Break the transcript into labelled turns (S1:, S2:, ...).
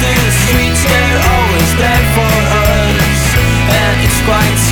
S1: the streets, they're always there for us, and it's quite